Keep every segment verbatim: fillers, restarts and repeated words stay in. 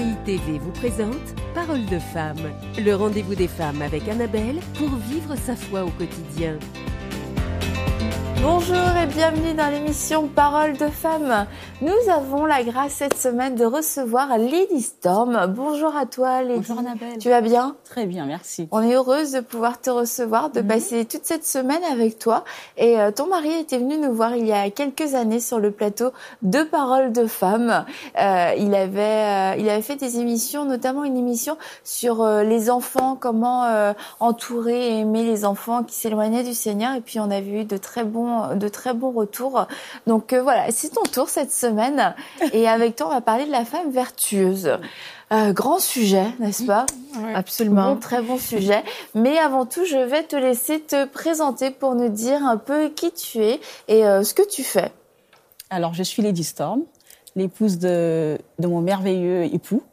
C I T V vous présente Parole de femme, le rendez-vous des femmes avec Annabelle pour vivre sa foi au quotidien. Bonjour et bienvenue dans l'émission Parole de femmes. Nous avons la grâce cette semaine de recevoir Lady Storm. Bonjour à toi Lady. Bonjour Annabelle. Tu vas bien ? Très bien, merci. On est heureuse de pouvoir te recevoir, de mmh. passer toute cette semaine avec toi. Et euh, ton mari était venu nous voir il y a quelques années sur le plateau de Parole de femmes. Euh, il avait, euh, il avait fait des émissions, notamment une émission sur euh, les enfants, comment euh, entourer et aimer les enfants qui s'éloignaient du Seigneur. Et puis on avait eu de très bons de très bons retours. Donc euh, voilà, c'est ton tour cette semaine. Et avec toi, on va parler de la femme vertueuse. Euh, grand sujet, n'est-ce pas ? Ouais, absolument. Bon, très bon sujet. Mais avant tout, je vais te laisser te présenter pour nous dire un peu qui tu es et euh, ce que tu fais. Alors, je suis Lady Storm, l'épouse de, de mon merveilleux époux,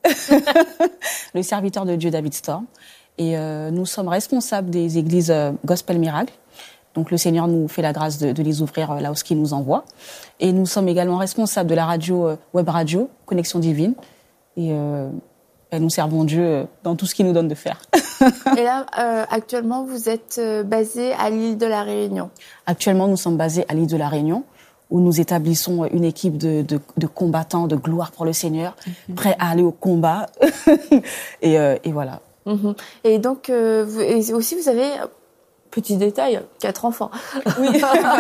le serviteur de Dieu David Storm. Et euh, nous sommes responsables des églises euh, Gospel Miracle. Donc, le Seigneur nous fait la grâce de, de les ouvrir là où il nous envoie. Et nous sommes également responsables de la radio, web radio, Connexion Divine. Et, euh, et nous servons Dieu dans tout ce qu'il nous donne de faire. Et là, euh, actuellement, vous êtes basé à l'île de la Réunion. Actuellement, nous sommes basés à l'île de la Réunion, où nous établissons une équipe de, de, de combattants, de gloire pour le Seigneur, mm-hmm. prêts à aller au combat. et, euh, et voilà. Mm-hmm. Et donc, euh, vous, et aussi, vous avez... Petit détail, quatre enfants. Oui.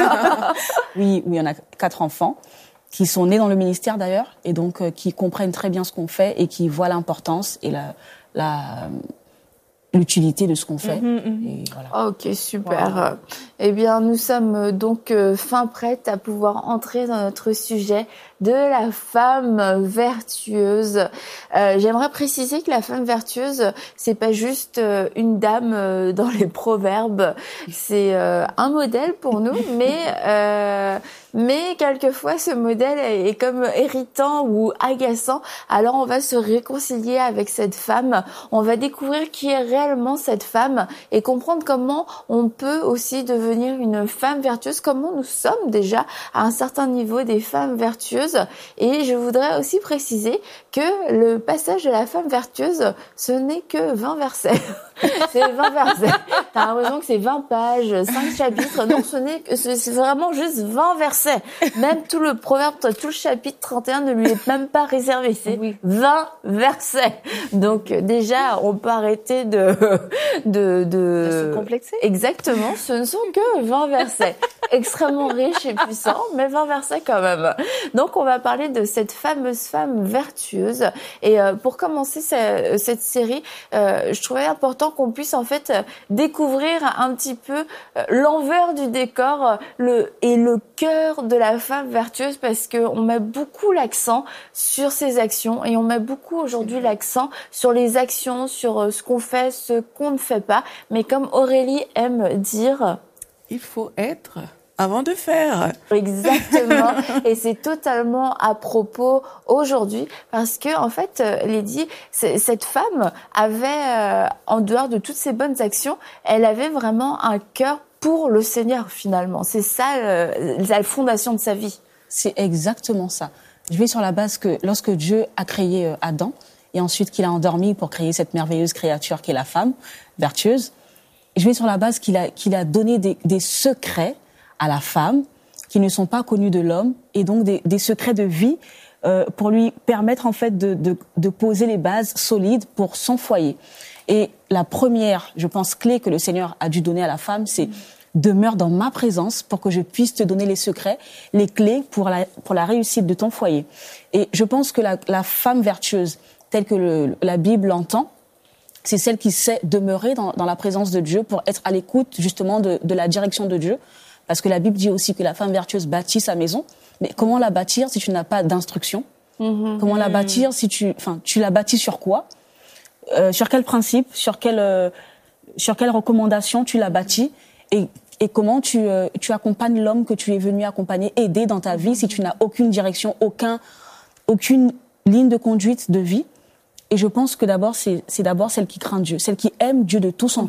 oui, oui, on a quatre enfants qui sont nés dans le ministère d'ailleurs et donc euh, qui comprennent très bien ce qu'on fait et qui voient l'importance et la, la l'utilité de ce qu'on fait. Mm-hmm. Et voilà. Ok, super. Wow. Eh bien, nous sommes donc euh, fin prêtes à pouvoir entrer dans notre sujet de la femme vertueuse. Euh, j'aimerais préciser que la femme vertueuse, c'est pas juste euh, une dame euh, dans les proverbes, c'est euh, un modèle pour nous, mais euh, mais quelquefois ce modèle est, est comme irritant ou agaçant. Alors on va se réconcilier avec cette femme, on va découvrir qui est réellement cette femme et comprendre comment on peut aussi devenir une femme vertueuse, comment nous sommes déjà à un certain niveau des femmes vertueuses. Et je voudrais aussi préciser que le passage de la femme vertueuse, ce n'est que vingt versets. C'est vingt versets. T'as l'impression que c'est vingt pages, cinq chapitres. Non, ce n'est que, c'est vraiment juste vingt versets. Même tout le proverbe, tout le chapitre trente et un ne lui est même pas réservé. C'est oui. vingt versets. Donc, déjà, on peut arrêter de, de, de, de se complexer. Exactement. Ce ne sont que vingt versets. Extrêmement riches et puissants, mais vingt versets quand même. Donc, on va parler de cette fameuse femme vertueuse. Et euh, pour commencer cette, cette série, euh, je trouvais important qu'on puisse en fait découvrir un petit peu euh, l'envers du décor euh, le, et le cœur de la femme vertueuse, parce qu'on met beaucoup l'accent sur ses actions et on met beaucoup aujourd'hui l'accent sur les actions, sur euh, ce qu'on fait, ce qu'on ne fait pas. Mais comme Aurélie aime dire... Il faut être... avant de faire. Exactement. Et c'est totalement à propos aujourd'hui parce que, en fait, Lady, cette femme avait, euh, en dehors de toutes ses bonnes actions, elle avait vraiment un cœur pour le Seigneur, finalement. C'est ça, euh, la fondation de sa vie. C'est exactement ça. Je vais sur la base que lorsque Dieu a créé Adam et ensuite qu'il a endormi pour créer cette merveilleuse créature qui est la femme vertueuse, je vais sur la base qu'il a, qu'il a donné des, des secrets à la femme, qui ne sont pas connus de l'homme, et donc des, des secrets de vie euh, pour lui permettre en fait de, de, de poser les bases solides pour son foyer. Et la première, je pense, clé que le Seigneur a dû donner à la femme, c'est « demeure dans ma présence pour que je puisse te donner les secrets, les clés pour la, pour la réussite de ton foyer ». Et je pense que la, la femme vertueuse, telle que le, la Bible l'entend, c'est celle qui sait demeurer dans, dans la présence de Dieu pour être à l'écoute justement de, de la direction de Dieu. Parce que la Bible dit aussi que la femme vertueuse bâtit sa maison. Mais comment la bâtir si tu n'as pas d'instruction ? Mmh. Comment la bâtir si tu, enfin, tu la bâtis sur quoi ? euh, Sur quel principe ? Sur quelle, euh, sur quelle recommandation tu la bâtis ? Et, et comment tu, euh, tu accompagnes l'homme que tu es venu accompagner, aider dans ta vie si tu n'as aucune direction, aucun, aucune ligne de conduite de vie ? Et je pense que d'abord, c'est, c'est d'abord celle qui craint Dieu, celle qui aime Dieu de tout son mmh. cœur,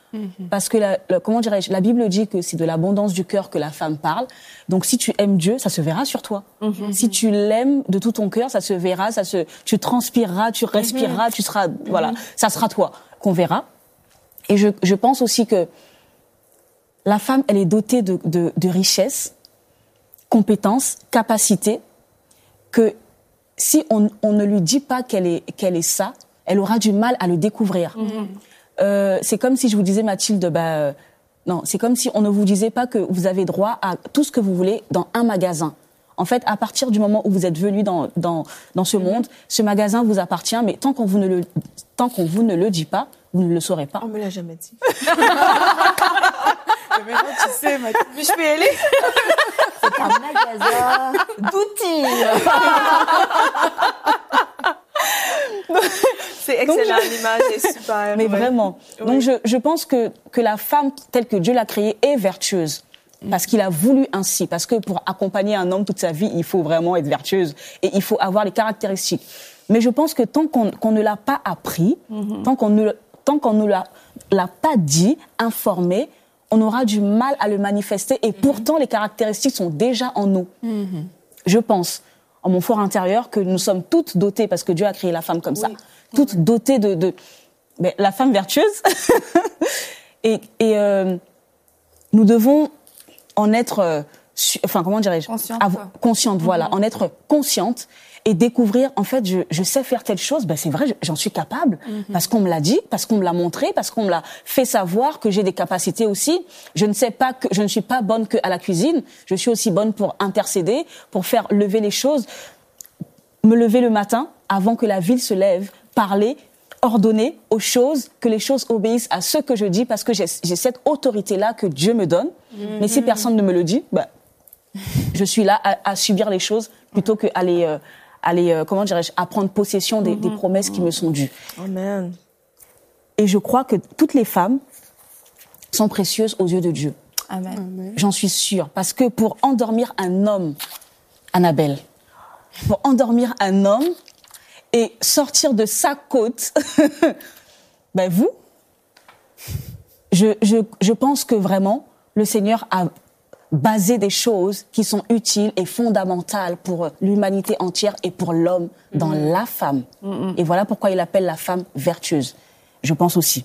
Mm-hmm. Parce que, la, la, comment dirais-je, la Bible dit que c'est de l'abondance du cœur que la femme parle. Donc, si tu aimes Dieu, ça se verra sur toi. Mm-hmm. Si tu l'aimes de tout ton cœur, ça se verra, ça se, tu transpireras, tu respireras, mm-hmm. tu seras, mm-hmm. voilà, ça sera toi qu'on verra. Et je, je pense aussi que la femme, elle est dotée de, de, de richesses, compétences, capacités, que si on, on ne lui dit pas qu'elle est, qu'elle est ça, elle aura du mal à le découvrir. Mm-hmm. Euh, c'est comme si je vous disais, Mathilde, bah, euh, non, c'est comme si on ne vous disait pas que vous avez droit à tout ce que vous voulez dans un magasin. En fait, à partir du moment où vous êtes venu dans, dans, dans ce monde, ce magasin vous appartient, mais tant qu'on vous ne le, tant qu'on vous ne le dit pas, vous ne le saurez pas. On me l'a jamais dit. Mais maintenant, tu sais, Mathilde, je peux y aller? C'est un magasin d'outils. C'est excellent, je... l'image est super. Mais ouais. vraiment. Oui. Donc je, je pense que, que la femme telle que Dieu l'a créée est vertueuse. Parce qu'il a voulu ainsi. Parce que pour accompagner un homme toute sa vie, il faut vraiment être vertueuse. Et il faut avoir les caractéristiques. Mais je pense que tant qu'on, qu'on ne l'a pas appris, mm-hmm. tant qu'on ne, tant qu'on ne l'a, l'a pas dit, informé, on aura du mal à le manifester. Et mm-hmm. pourtant, les caractéristiques sont déjà en nous. Mm-hmm. Je pense, en mon fort intérieur, que nous sommes toutes dotées, parce que Dieu a créé la femme comme oui. ça, toutes oui. dotées de, de ben, la femme vertueuse. et et euh, nous devons en être, euh, su, enfin comment dirais-je, consciente, avoir, consciente, mm-hmm. voilà, en être consciente et découvrir, en fait, je, je sais faire telle chose, ben c'est vrai, j'en suis capable, mm-hmm. parce qu'on me l'a dit, parce qu'on me l'a montré, parce qu'on me l'a fait savoir que j'ai des capacités aussi. Je ne sais pas que, je ne suis pas bonne qu'à la cuisine, je suis aussi bonne pour intercéder, pour faire lever les choses, me lever le matin avant que la ville se lève, parler, ordonner aux choses, que les choses obéissent à ce que je dis, parce que j'ai, j'ai cette autorité-là que Dieu me donne. Mm-hmm. Mais si personne ne me le dit, ben, je suis là à, à subir les choses plutôt qu'à les, euh, à les euh, comment dirais-je, à prendre possession des, mm-hmm. des promesses qui me sont dues. Amen. Et je crois que toutes les femmes sont précieuses aux yeux de Dieu. Amen. Amen. J'en suis sûre. Parce que pour endormir un homme, Annabelle, pour endormir un homme et sortir de sa côte, ben vous, je, je, je pense que vraiment, le Seigneur a basé des choses qui sont utiles et fondamentales pour l'humanité entière et pour l'homme dans mmh. la femme. Mmh. Et voilà pourquoi il appelle la femme vertueuse. Je pense aussi.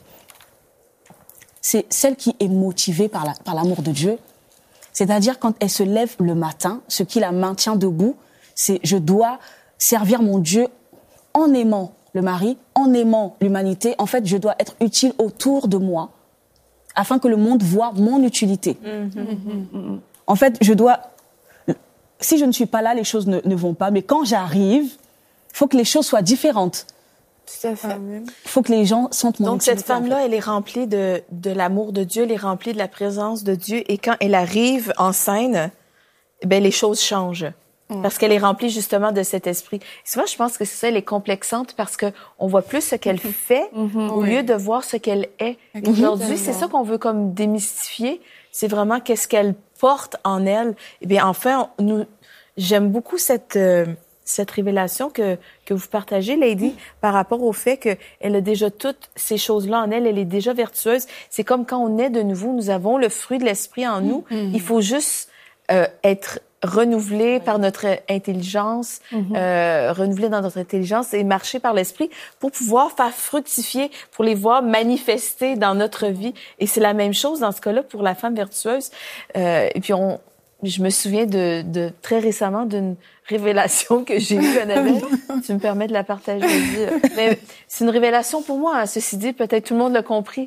C'est celle qui est motivée par, la, par l'amour de Dieu. C'est-à-dire quand elle se lève le matin, ce qui la maintient debout, c'est je dois servir mon Dieu en aimant le mari, en aimant l'humanité. En fait, je dois être utile autour de moi afin que le monde voit mon utilité. Mm-hmm. En fait, je dois... Si je ne suis pas là, les choses ne, ne vont pas. Mais quand j'arrive, il faut que les choses soient différentes. Tout à fait. Il faut que les gens sentent mon Donc, utilité. cette femme-là, en fait. Elle est remplie de, de l'amour de Dieu, elle est remplie de la présence de Dieu. Et quand elle arrive en scène, ben, les choses changent. Parce qu'elle est remplie justement de cet esprit. Et souvent, je pense que c'est ça, elle est complexante parce que on voit plus ce qu'elle fait mm-hmm. au oui. lieu de voir ce qu'elle est. Mm-hmm. Aujourd'hui, c'est ça qu'on veut comme démystifier. C'est vraiment qu'est-ce qu'elle porte en elle. Eh bien, enfin, nous, j'aime beaucoup cette euh, cette révélation que que vous partagez, Lady, mm-hmm. par rapport au fait que elle a déjà toutes ces choses-là en elle. Elle est déjà vertueuse. C'est comme quand on naît de nouveau, nous avons le fruit de l'esprit en nous. Mm-hmm. Il faut juste euh, être renouvelé par notre intelligence, mm-hmm. euh, renouvelé dans notre intelligence et marcher par l'esprit pour pouvoir faire fructifier, pour les voir manifester dans notre vie. Et c'est la même chose dans ce cas-là pour la femme vertueuse. Euh, et puis on, je me souviens de, de très récemment d'une révélation que j'ai eue, Annabelle. Tu me permets de la partager. Mais c'est une révélation pour moi. Hein. Ceci dit, peut-être tout le monde l'a compris.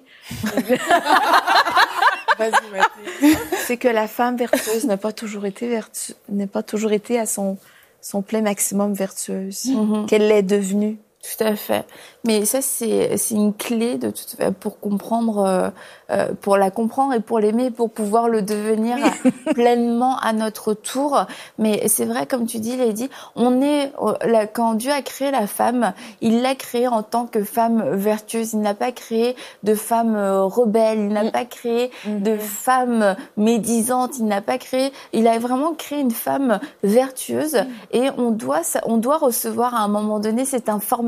Vas-y, Mathilde. C'est que la femme vertueuse n'a pas toujours été vertu... n'a pas toujours été à son son plein maximum vertueuse, mm-hmm. qu'elle l'est devenue. Tout à fait. Mais ça, c'est c'est une clé de toute pour comprendre, euh, euh, pour la comprendre et pour l'aimer, pour pouvoir le devenir oui. pleinement à notre tour. Mais c'est vrai, comme tu dis, Lady, on est là, quand Dieu a créé la femme, il l'a créée en tant que femme vertueuse. Il n'a pas créé de femme rebelle. Il n'a mm. pas créé mm-hmm. de femme médisante. Il n'a pas créé. Il a vraiment créé une femme vertueuse. Mm. Et on doit, on doit recevoir à un moment donné cette information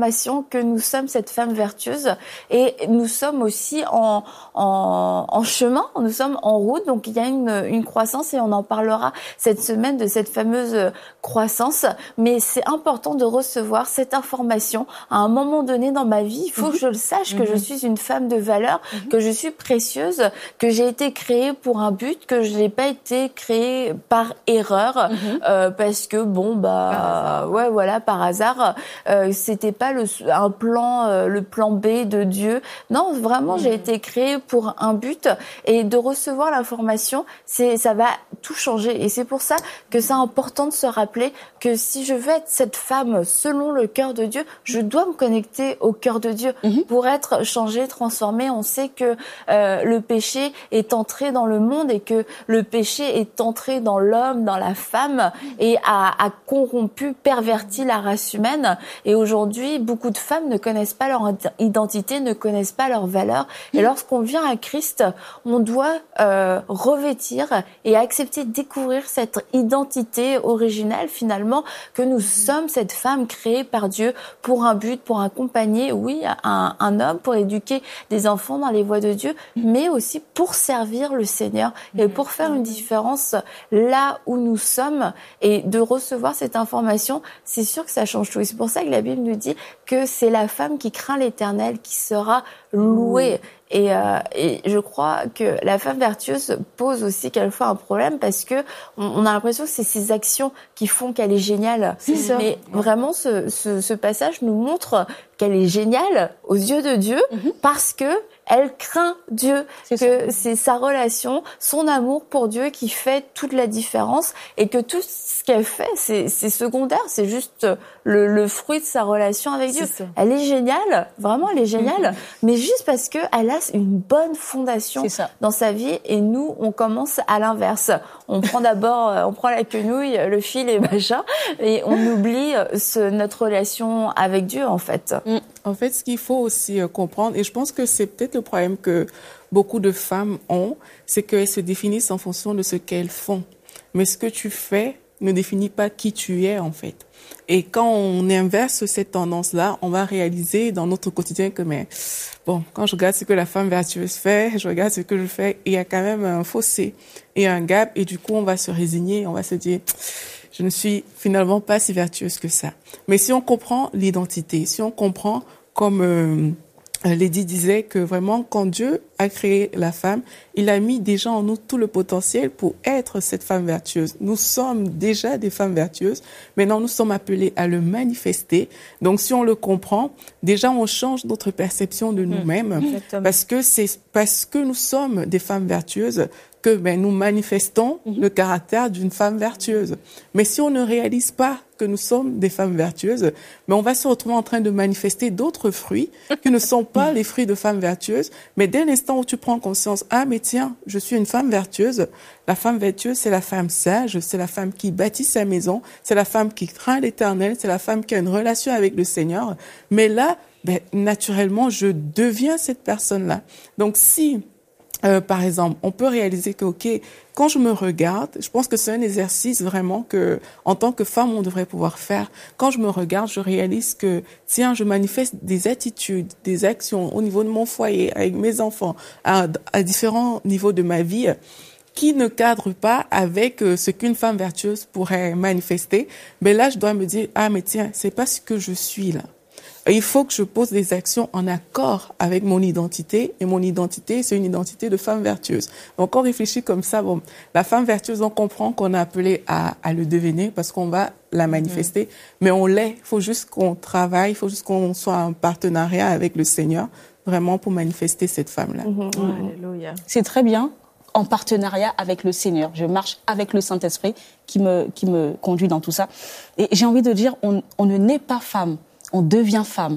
information que nous sommes cette femme vertueuse et nous sommes aussi en, en, en chemin, nous sommes en route, donc il y a une, une croissance et on en parlera cette semaine de cette fameuse croissance, mais c'est important de recevoir cette information à un moment donné dans ma vie. Il faut mm-hmm. que je le sache, que mm-hmm. je suis une femme de valeur, mm-hmm. que je suis précieuse, que j'ai été créée pour un but, que je n'ai pas été créée par erreur, mm-hmm. euh, parce que bon bah ouais voilà par hasard, euh, c'était pas le un plan euh, le plan B de Dieu. Non, vraiment mm-hmm. j'ai été créée pour un but et de recevoir l'information, c'est ça va tout changer et c'est pour ça que c'est important de se rappeler que si je veux être cette femme selon le cœur de Dieu, je dois me connecter au cœur de Dieu mm-hmm. pour être changée, transformée. On sait que euh, le péché est entré dans le monde et que le péché est entré dans l'homme, dans la femme et a, a corrompu, perverti la race humaine. Et aujourd'hui, beaucoup de femmes ne connaissent pas leur identité, ne connaissent pas leur valeur. Et lorsqu'on vient à Christ, on doit euh, revêtir et accepter de découvrir cette identité originale finalement, que nous sommes cette femme créée par Dieu pour un but, pour accompagner, oui, un, un homme, pour éduquer des enfants dans les voies de Dieu, mais aussi pour servir le Seigneur et pour faire une différence là où nous sommes et de recevoir cette information, c'est sûr que ça change tout. Et c'est pour ça que la Bible nous dit que c'est la femme qui craint l'Éternel qui sera louée. Et, euh, et je crois que la femme vertueuse pose aussi quelquefois un problème parce que on, on a l'impression que c'est ses actions qui font qu'elle est géniale. C'est ça. Mais vraiment, ce, ce, ce passage nous montre qu'elle est géniale aux yeux de Dieu mm-hmm. parce que elle craint Dieu, c'est que ça. C'est sa relation, son amour pour Dieu qui fait toute la différence et que tout ce qu'elle fait, c'est, c'est secondaire, c'est juste le, le fruit de sa relation avec Dieu. Elle est géniale, vraiment elle est géniale, mm-hmm. mais juste parce que elle a une bonne fondation dans sa vie et nous, on commence à l'inverse. On prend d'abord, on prend la quenouille, le fil et machin et on oublie ce, notre relation avec Dieu en fait. Mm. En fait, ce qu'il faut aussi comprendre, et je pense que c'est peut-être le problème que beaucoup de femmes ont, c'est qu'elles se définissent en fonction de ce qu'elles font. Mais ce que tu fais ne définit pas qui tu es, en fait. Et quand on inverse cette tendance-là, on va réaliser dans notre quotidien que, mais, bon, quand je regarde ce que la femme vertueuse fait, je regarde ce que je fais, et il y a quand même un fossé et un gap, et du coup, on va se résigner, on va se dire, je ne suis finalement pas si vertueuse que ça. Mais si on comprend l'identité, si on comprend, comme euh, Lady disait, que vraiment, quand Dieu a créé la femme, il a mis déjà en nous tout le potentiel pour être cette femme vertueuse. Nous sommes déjà des femmes vertueuses. Maintenant, nous sommes appelés à le manifester. Donc, si on le comprend, déjà, on change notre perception de nous-mêmes. Mmh, parce que c'est parce que nous sommes des femmes vertueuses que ben, nous manifestons mmh. le caractère d'une femme vertueuse. Mais si on ne réalise pas que nous sommes des femmes vertueuses, ben, on va se retrouver en train de manifester d'autres fruits qui ne sont pas les fruits de femmes vertueuses. Mais dès l'instant où tu prends conscience, ah mais tiens, je suis une femme vertueuse, la femme vertueuse, c'est la femme sage, c'est la femme qui bâtit sa maison, c'est la femme qui craint l'Éternel, c'est la femme qui a une relation avec le Seigneur. Mais là, ben, naturellement, je deviens cette personne-là. Donc si... Euh, par exemple, on peut réaliser que, ok, quand je me regarde, je pense que c'est un exercice vraiment que, en tant que femme, on devrait pouvoir faire. Quand je me regarde, je réalise que, tiens, je manifeste des attitudes, des actions au niveau de mon foyer, avec mes enfants, à, à différents niveaux de ma vie, qui ne cadrent pas avec ce qu'une femme vertueuse pourrait manifester. Mais là, je dois me dire, ah, mais tiens, c'est pas ce que je suis là. Il faut que je pose des actions en accord avec mon identité. Et mon identité, c'est une identité de femme vertueuse. Donc, on réfléchit comme ça. Bon, la femme vertueuse, on comprend qu'on est appelé à, à le devenir parce qu'on va la manifester. Mmh. Mais on l'est. Il faut juste qu'on travaille. Il faut juste qu'on soit en partenariat avec le Seigneur, vraiment pour manifester cette femme-là. Mmh. Mmh. Alléluia. C'est très bien. En partenariat avec le Seigneur. Je marche avec le Saint-Esprit qui me, qui me conduit dans tout ça. Et j'ai envie de dire, on, on ne naît pas femme. On devient femme.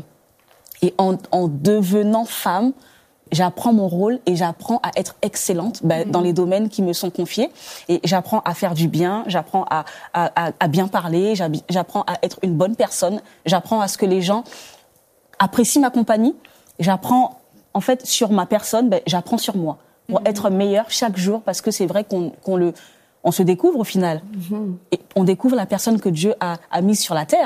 Et en, en devenant femme, j'apprends mon rôle et j'apprends à être excellente ben, mmh. dans les domaines qui me sont confiés. Et j'apprends à faire du bien, j'apprends à, à, à, à bien parler, j'apprends à être une bonne personne, j'apprends à ce que les gens apprécient ma compagnie. J'apprends, en fait, sur ma personne, ben, j'apprends sur moi pour mmh. être meilleure chaque jour parce que c'est vrai qu'on, qu'on le, on se découvre au final. Mmh. Et on découvre la personne que Dieu a, a mise sur la terre.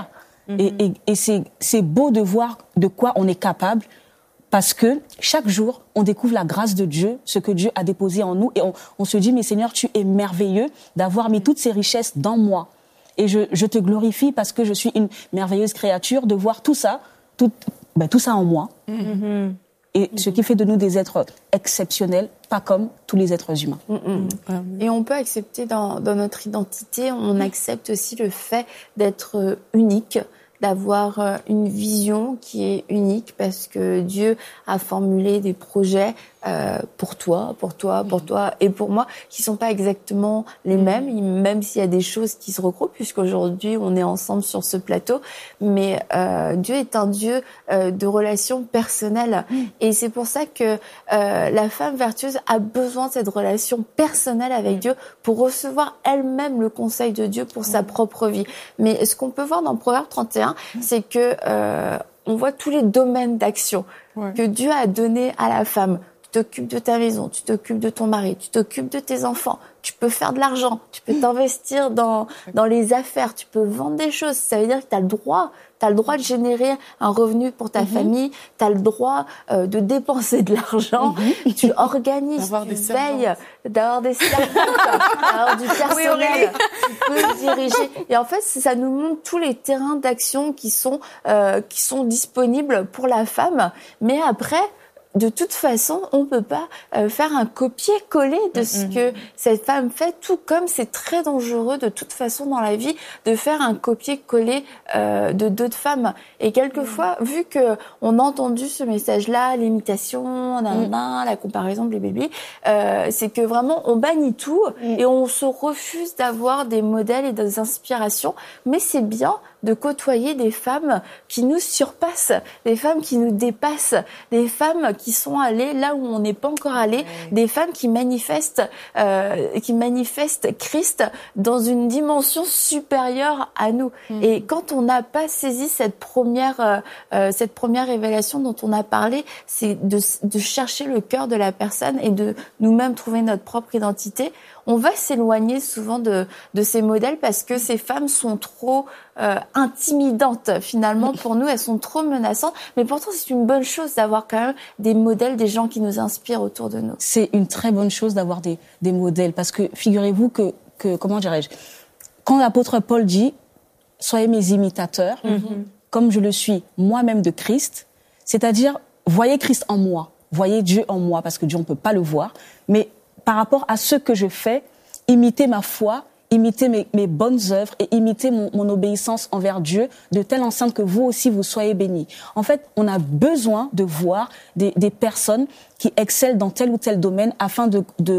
Mm-hmm. Et, et, et c'est, c'est beau de voir de quoi on est capable, parce que chaque jour, on découvre la grâce de Dieu, ce que Dieu a déposé en nous, et on, on se dit, mais Seigneur, tu es merveilleux d'avoir mis toutes ces richesses dans moi. Et je, je te glorifie parce que je suis une merveilleuse créature, de voir tout ça, tout, ben, tout ça en moi. Mm-hmm. Et ce qui fait de nous des êtres exceptionnels, pas comme tous les êtres humains. Mm-hmm. Et on peut accepter dans, dans notre identité, on accepte aussi le fait d'être unique, d'avoir une vision qui est unique, parce que Dieu a formulé des projets euh, pour toi, pour toi, pour toi et pour moi, qui sont pas exactement les mêmes, même s'il y a des choses qui se regroupent, puisqu'aujourd'hui on est ensemble sur ce plateau. Mais euh, Dieu est un Dieu euh, de relations personnelles, et c'est pour ça que euh, la femme vertueuse a besoin de cette relation personnelle avec Dieu pour recevoir elle-même le conseil de Dieu pour sa propre vie. Mais ce qu'on peut voir dans Proverbe trente et un, c'est que euh, on voit tous les domaines d'action ouais. que Dieu a donné à la femme. Tu t'occupes de ta maison, tu t'occupes de ton mari, tu t'occupes de tes enfants, tu peux faire de l'argent, tu peux t'investir dans dans les affaires, tu peux vendre des choses. Ça veut dire que tu as le droit, tu as le droit de générer un revenu pour ta mm-hmm. famille, tu as le droit euh, de dépenser de l'argent, mm-hmm. tu organises, d'avoir tu veilles, d'avoir des servantes, d'avoir du personnel, oui, tu peux diriger. Et en fait, ça nous montre tous les terrains d'action qui sont euh, qui sont disponibles pour la femme. Mais après, de toute façon, on peut pas euh, faire un copier-coller de ce mm-hmm. que cette femme fait, tout comme c'est très dangereux de toute façon dans la vie de faire un copier-coller euh, de d'autres femmes. Et quelquefois, mm-hmm. vu que on a entendu ce message-là, l'imitation, nanana, mm-hmm. la comparaison, blablabla, euh, c'est que vraiment on bannit tout mm-hmm. et on se refuse d'avoir des modèles et des inspirations. Mais c'est bien de côtoyer des femmes qui nous surpassent, des femmes qui nous dépassent, des femmes qui sont allées là où on n'est pas encore allé, ouais. des femmes qui manifestent, euh, qui manifestent Christ dans une dimension supérieure à nous. Mmh. Et quand on n'a pas saisi cette première, euh, cette première révélation dont on a parlé, c'est de, de chercher le cœur de la personne et de nous-mêmes trouver notre propre identité. On va s'éloigner souvent de, de ces modèles parce que ces femmes sont trop euh, intimidantes finalement pour nous, elles sont trop menaçantes. Mais pourtant, c'est une bonne chose d'avoir quand même des modèles, des gens qui nous inspirent autour de nous. C'est une très bonne chose d'avoir des, des modèles parce que figurez-vous que, que comment dirais-je, quand l'apôtre Paul dit « Soyez mes imitateurs, mm-hmm. comme je le suis moi-même de Christ », c'est-à-dire voyez Christ en moi, voyez Dieu en moi, parce que Dieu on peut pas le voir, mais par rapport à ce que je fais, imiter ma foi, imiter mes, mes bonnes œuvres et imiter mon, mon obéissance envers Dieu, de telle enceinte que vous aussi vous soyez bénis. En fait, on a besoin de voir des, des personnes qui excellent dans tel ou tel domaine afin de, de,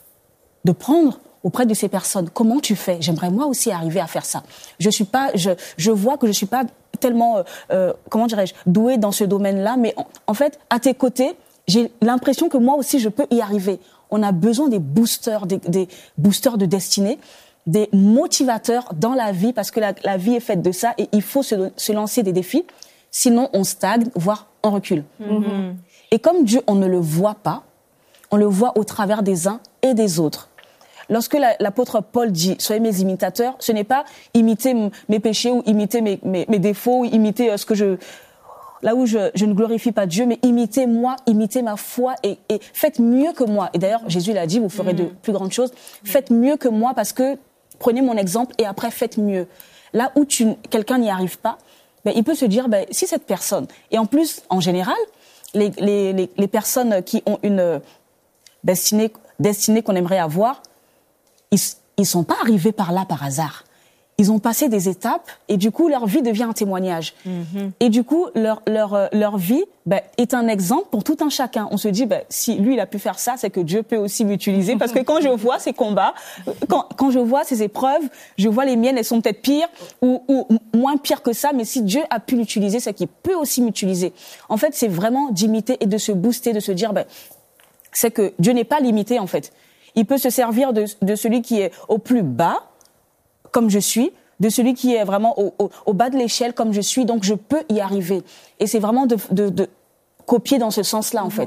de prendre auprès de ces personnes. Comment tu fais ? J'aimerais moi aussi arriver à faire ça. Je suis pas, je, je vois que je suis pas tellement, euh, comment dirais-je, douée dans ce domaine-là, mais en, en fait, à tes côtés, j'ai l'impression que moi aussi je peux y arriver. On a besoin des boosters, des, des boosters de destinée, des motivateurs dans la vie, parce que la, la vie est faite de ça et il faut se, se lancer des défis, sinon on stagne, voire on recule. Mm-hmm. Et comme Dieu, on ne le voit pas, on le voit au travers des uns et des autres. Lorsque la, l'apôtre Paul dit « Soyez mes imitateurs », ce n'est pas imiter m- mes péchés ou imiter mes, mes, mes défauts ou imiter euh, ce que je... Là où je, je ne glorifie pas Dieu, mais imitez moi, imitez ma foi et, et faites mieux que moi. Et d'ailleurs, Jésus l'a dit, vous ferez mmh. de plus grandes choses. Faites mieux que moi parce que prenez mon exemple et après faites mieux. Là où tu, quelqu'un n'y arrive pas, ben, il peut se dire, ben, si cette personne, et en plus, en général, les, les, les, les personnes qui ont une destinée, destinée qu'on aimerait avoir, ils ne sont pas arrivés par là par hasard. Ils ont passé des étapes et du coup, leur vie devient un témoignage. Mm-hmm. Et du coup, leur, leur, leur vie ben, est un exemple pour tout un chacun. On se dit, ben, si lui, il a pu faire ça, c'est que Dieu peut aussi m'utiliser. Parce que quand je vois ces combats, quand, quand je vois ces épreuves, je vois les miennes, elles sont peut-être pires ou, ou moins pires que ça. Mais si Dieu a pu l'utiliser, c'est qu'il peut aussi m'utiliser. En fait, c'est vraiment d'imiter et de se booster, de se dire, ben, c'est que Dieu n'est pas limité, en fait. Il peut se servir de, de celui qui est au plus bas, comme je suis, de celui qui est vraiment au, au, au bas de l'échelle comme je suis, donc je peux y arriver. Et c'est vraiment de, de, de copier dans ce sens-là, en fait.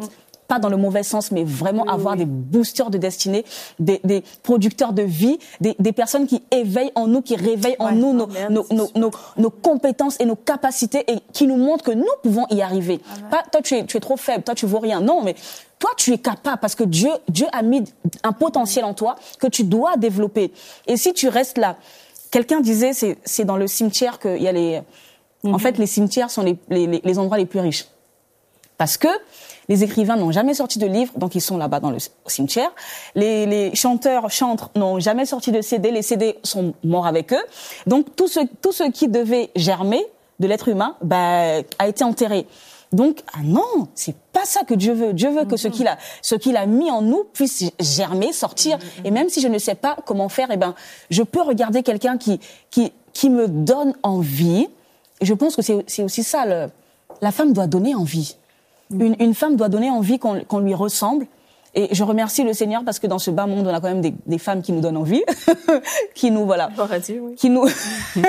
pas dans le mauvais sens, mais vraiment oui, avoir oui. des boosters de destinée, des, des producteurs de vie, des, des personnes qui éveillent en nous, qui réveillent ouais, en nous nos, amen, nos, nos, nos, nos compétences et nos capacités et qui nous montrent que nous pouvons y arriver. Amen. Pas toi tu es, tu es trop faible, toi tu vaux rien. Non, mais toi tu es capable parce que Dieu, Dieu a mis un potentiel en toi que tu dois développer. Et si tu restes là, quelqu'un disait, c'est, c'est dans le cimetière qu'il y a les... Mm-hmm. En fait, les cimetières sont les, les, les endroits les plus riches. Parce que les écrivains n'ont jamais sorti de livres, donc ils sont là-bas dans le cimetière. Les, les chanteurs, chantres n'ont jamais sorti de C D, les C D sont morts avec eux. Donc tout ce, tout ce qui devait germer de l'être humain bah, a été enterré. Donc, ah non, c'est pas ça que Dieu veut. Dieu veut que mm-hmm. ce qu'il a, ce qu'il a mis en nous puisse germer, sortir. Mm-hmm. Et même si je ne sais pas comment faire, eh ben, je peux regarder quelqu'un qui, qui, qui me donne envie. Et je pense que c'est, c'est aussi ça, le, la femme doit donner envie. Une, une femme doit donner envie qu'on, qu'on lui ressemble. Et je remercie le Seigneur parce que dans ce bas monde, on a quand même des, des femmes qui nous donnent envie, qui nous, voilà, Dieu, oui. qui nous,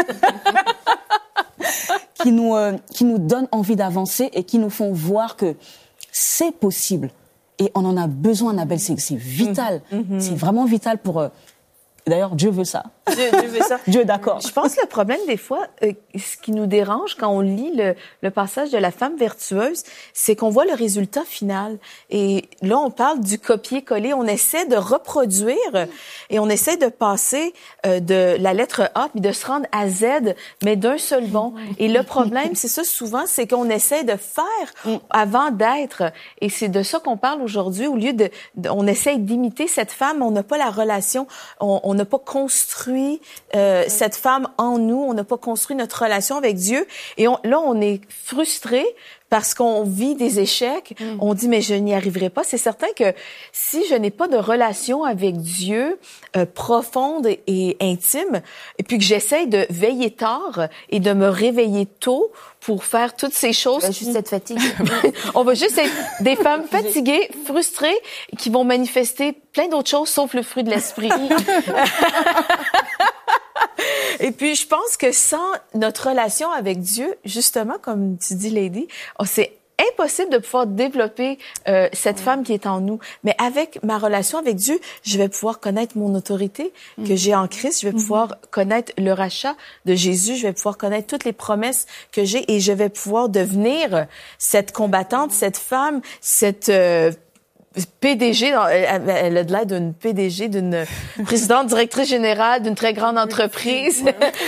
qui nous, euh, qui nous donnent envie d'avancer et qui nous font voir que c'est possible. Et on en a besoin, Annabelle, c'est, c'est vital. Mm-hmm. C'est vraiment vital pour... Euh, D'ailleurs, Dieu veut ça. Dieu, Dieu veut ça. Dieu est d'accord. Je pense que le problème, des fois, euh, ce qui nous dérange quand on lit le, le passage de la femme vertueuse, c'est qu'on voit le résultat final. Et là, on parle du copier-coller. On essaie de reproduire et on essaie de passer euh, de la lettre A puis de se rendre à Z, mais d'un seul bond. Et le problème, c'est ça souvent, c'est qu'on essaie de faire avant d'être. Et c'est de ça qu'on parle aujourd'hui. Au lieu de, de on essaie d'imiter cette femme, on n'a pas la relation, on, on n'a pas construit euh, cette femme en nous, on n'a pas construit notre relation avec Dieu. Et on, là, on est frustré parce qu'on vit des échecs. Mm. On dit, mais je n'y arriverai pas. C'est certain que si je n'ai pas de relation avec Dieu euh, profonde et, et intime, et puis que j'essaye de veiller tard et de me réveiller tôt pour faire toutes ces choses... On va juste être fatigué. On va juste être des femmes fatiguées, frustrées, qui vont manifester plein d'autres choses sauf le fruit de l'esprit. Et puis, je pense que sans notre relation avec Dieu, justement, comme tu dis, Lady, oh, c'est impossible de pouvoir développer euh, cette ouais. femme qui est en nous. Mais avec ma relation avec Dieu, je vais pouvoir connaître mon autorité mm. que j'ai en Christ. Je vais mm-hmm. pouvoir connaître le rachat de Jésus. Je vais pouvoir connaître toutes les promesses que j'ai et je vais pouvoir devenir cette combattante, cette femme, cette... Euh, P D G, elle a de l'air d'une P D G, d'une présidente directrice générale d'une très grande entreprise,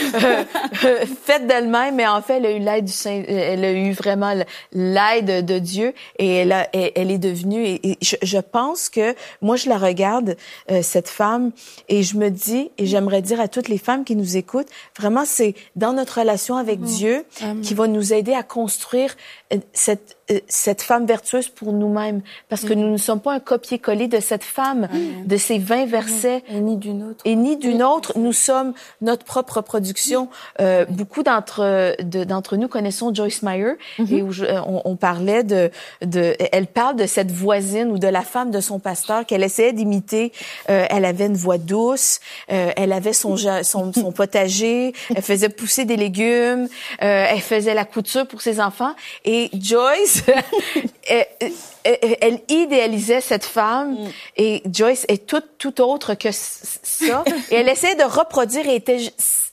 faite d'elle-même, mais en fait, elle a eu l'aide du Saint, elle a eu vraiment l'aide de Dieu et elle a, elle est devenue, et je, je pense que, moi, je la regarde, cette femme, et je me dis, et j'aimerais dire à toutes les femmes qui nous écoutent, vraiment, c'est dans notre relation avec mmh. Dieu mmh. qui va nous aider à construire cette, cette femme vertueuse pour nous-mêmes, parce que mmh. nous ne sommes pas un copier-coller de cette femme, mmh. de ces vingt versets. Et ni d'une autre. Et ni d'une autre. Nous sommes notre propre production. Euh, beaucoup d'entre, de, d'entre nous connaissons Joyce Meyer, mmh. et où je, on, on parlait de, de, elle parle de cette voisine ou de la femme de son pasteur qu'elle essayait d'imiter. Euh, elle avait une voix douce, euh, elle avait son, son, son potager, elle faisait pousser des légumes, euh, elle faisait la couture pour ses enfants. Et Joyce, elle, elle, elle idéalisait cette femme, mm. et Joyce est toute tout autre que ça. Et elle essayait de reproduire et était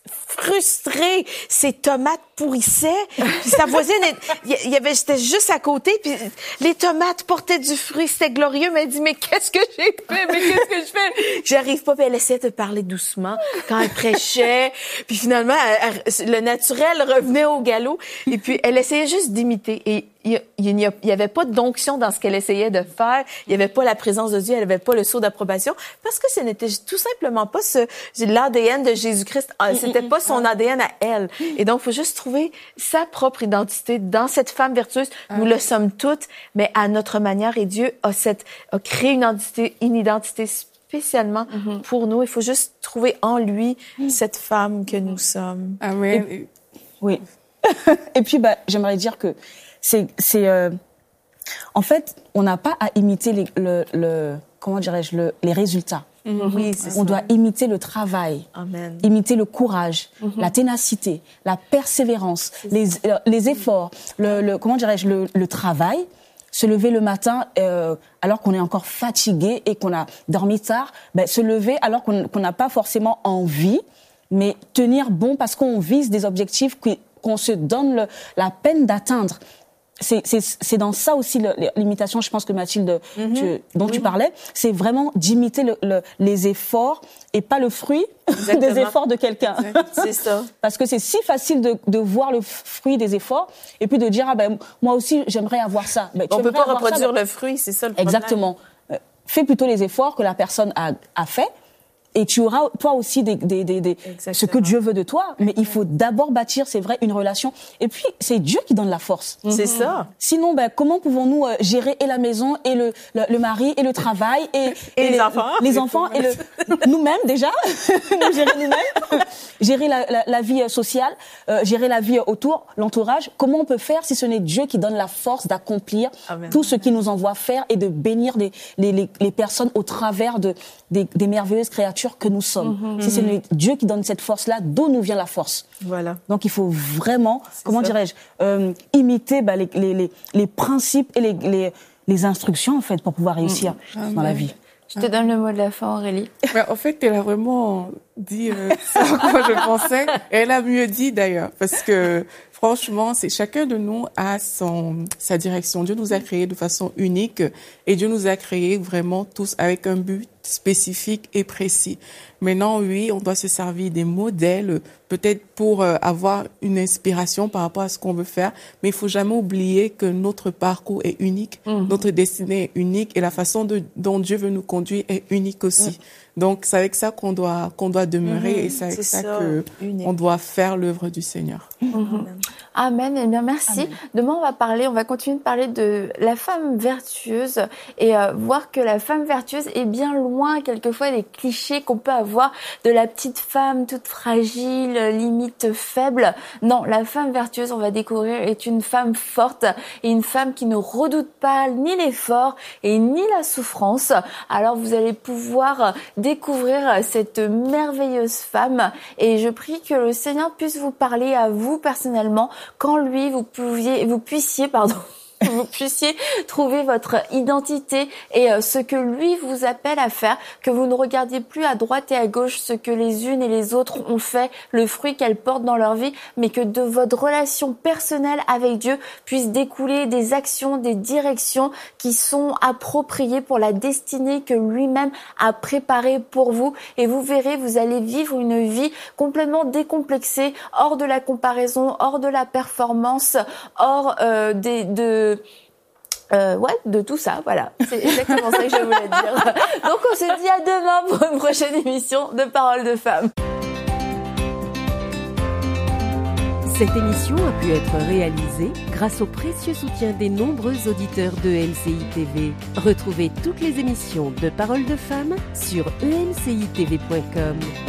frustrée. Ses tomates pourrissaient. Puis sa voisine, il y avait, j'étais juste à côté, puis les tomates portaient du fruit, c'était glorieux. Mais elle dit, mais qu'est-ce que j'ai fait? Mais qu'est-ce que je fais? J'arrive pas. Puis elle essayait de parler doucement quand elle prêchait. Puis finalement, elle, elle, le naturel revenait au galop. Et puis elle essayait juste d'imiter. Et il y avait pas d'onction dans ce qu'elle essayait de faire. Il y avait pas la présence de Dieu. Elle avait pas le sceau d'approbation parce que ce n'était tout simplement pas ce l'A D N de Jésus-Christ. C'était pas son A D N à elle. Et donc, il faut juste trouver sa propre identité dans cette femme vertueuse. Nous le sommes toutes, mais à notre manière. Et Dieu a cette a créé une identité, une identité spécialement mm-hmm. pour nous. Il faut juste trouver en lui cette femme que nous sommes. Amen. Et, oui. Et puis, bah, j'aimerais dire que c'est, c'est, euh, en fait, on n'a pas à imiter les, le, le, comment dirais-je, le, les résultats. Mm-hmm. Oui, c'est on ça. doit imiter le travail, Amen. Imiter le courage, mm-hmm. la ténacité, la persévérance, les, les efforts, le, le, comment dirais-je, le, le travail, se lever le matin euh, alors qu'on est encore fatigué et qu'on a dormi tard, ben, se lever alors qu'on qu'on n'a pas forcément envie, mais tenir bon parce qu'on vise des objectifs qu'on se donne le, la peine d'atteindre. C'est, c'est, c'est dans ça aussi le, l'imitation, je pense que Mathilde, mm-hmm. tu, dont oui. tu parlais, c'est vraiment d'imiter le, le, les efforts et pas le fruit Exactement. des efforts de quelqu'un. C'est ça. Parce que c'est si facile de, de voir le fruit des efforts et puis de dire, ah ben, moi aussi, j'aimerais avoir ça. Ben, on peut pas reproduire ça, ben... le fruit, c'est ça le problème. Exactement. Fais plutôt les efforts que la personne a, a fait. Et tu auras toi aussi des, des, des, des ce que Dieu veut de toi, mais il faut d'abord bâtir, c'est vrai, une relation. Et puis c'est Dieu qui donne la force. C'est mm-hmm. ça. Sinon, ben comment pouvons-nous euh, gérer et la maison et le le, le mari et le travail et, et, et les, les enfants, les enfants et le nous-mêmes déjà, nous gérer nous-mêmes, gérer la, la, la vie sociale, euh, gérer la vie autour, l'entourage. Comment on peut faire si ce n'est Dieu qui donne la force d'accomplir Amen. Tout ce qu'il nous envoie faire et de bénir les les les, les personnes au travers de des, des merveilleuses créatures que nous sommes. Mm-hmm. Si c'est Dieu qui donne cette force-là, d'où nous vient la force. Voilà. Donc il faut vraiment, c'est comment ça. dirais-je, euh, imiter bah, les, les, les, les principes et les, les, les instructions en fait pour pouvoir réussir mm-hmm. dans la vie. Je te donne le mot de la fin, Aurélie. Ouais, en fait, elle a vraiment dit euh, ça à quoi je pensais. Et elle a mieux dit d'ailleurs, parce que franchement, c'est chacun de nous a son sa direction. Dieu nous a créés de façon unique et Dieu nous a créés vraiment tous avec un but spécifique et précis. Maintenant, oui, on doit se servir des modèles, peut-être pour euh, avoir une inspiration par rapport à ce qu'on veut faire, mais il faut jamais oublier que notre parcours est unique, mmh. notre destinée est unique et la façon de, dont Dieu veut nous conduire est unique aussi. Mmh. Donc, c'est avec ça qu'on doit qu'on doit demeurer mmh. et c'est avec c'est ça, ça que unique. On doit faire l'œuvre du Seigneur. Mmh. Amen. Eh bien, merci. Amen. Demain, on va parler, on va continuer de parler de la femme vertueuse et euh, voir que la femme vertueuse est bien loin, quelquefois, des clichés qu'on peut avoir de la petite femme toute fragile, limite faible. Non, la femme vertueuse, on va découvrir, est une femme forte et une femme qui ne redoute pas ni l'effort et ni la souffrance. Alors, vous allez pouvoir découvrir cette merveilleuse femme et je prie que le Seigneur puisse vous parler à vous personnellement quand lui, vous pouviez, vous puissiez, pardon, vous puissiez trouver votre identité et euh, ce que lui vous appelle à faire, que vous ne regardiez plus à droite et à gauche ce que les unes et les autres ont fait, le fruit qu'elles portent dans leur vie, mais que de votre relation personnelle avec Dieu puisse découler des actions, des directions qui sont appropriées pour la destinée que lui-même a préparée pour vous. Et vous verrez, vous allez vivre une vie complètement décomplexée, hors de la comparaison, hors de la performance, hors euh, des, de Euh, ouais, de tout ça, voilà. C'est exactement ça que je voulais dire. Donc on se dit à demain pour une prochaine émission de Paroles de Femmes. Cette émission a pu être réalisée grâce au précieux soutien des nombreux auditeurs de E M C I T V. Retrouvez toutes les émissions de Paroles de Femmes sur e m c i t v point com.